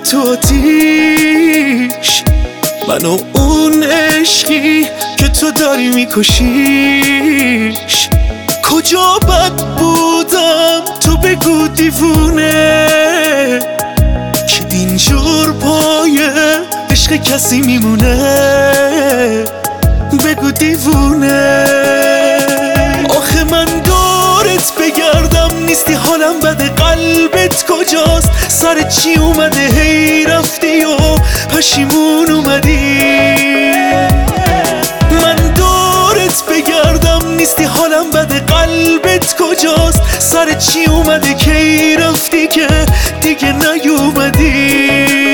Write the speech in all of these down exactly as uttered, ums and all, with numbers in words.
تو آتیش، من و اون عشقی که تو داری میکشیش. کجا بد بودم تو بگو دیوونه، که اینجور پای عشق کسی میمونه. بگو دیوونه. آخه من دورت بگردم نیستی، حالم بده، قلبت کجاست؟ سر چی اومده هی رفتی و پشیمون اومدی؟ من دورت بگردم نیستی، حالم بده، قلبت کجاست؟ سر چی اومده کی رفتی که دیگه نیومدی؟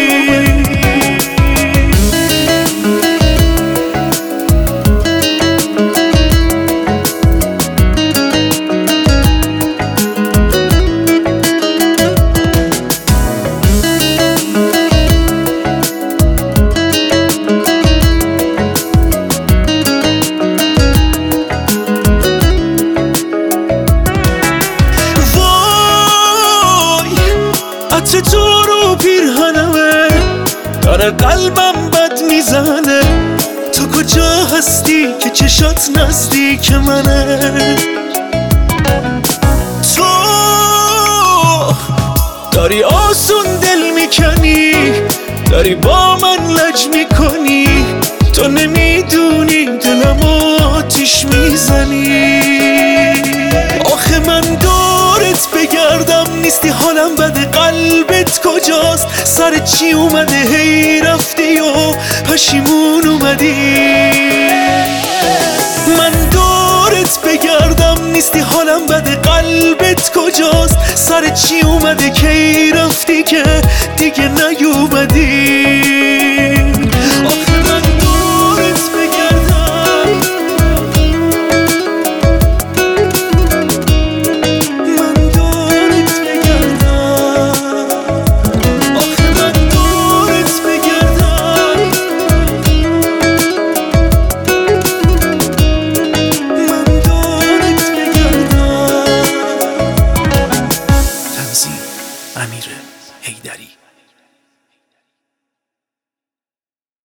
عطر تو رو پیرهنمه، داره قلبم بد میزنه. تو کجا هستی که چشات نزدیک منه؟ تو داری آسون دل میکنی، داری با من لج میکنی. تو نمیدونی دلم آتیش میزنی. آخه من دورت بگردم نیستی، حالم بده، قلبت کجاست؟ سر چی اومده هی رفتی و پشیمون اومدی؟ من دورت بگردم نیستی، حالم بده، قلبت کجاست؟ سر چی اومده کی رفتی که دیگه نیومدی؟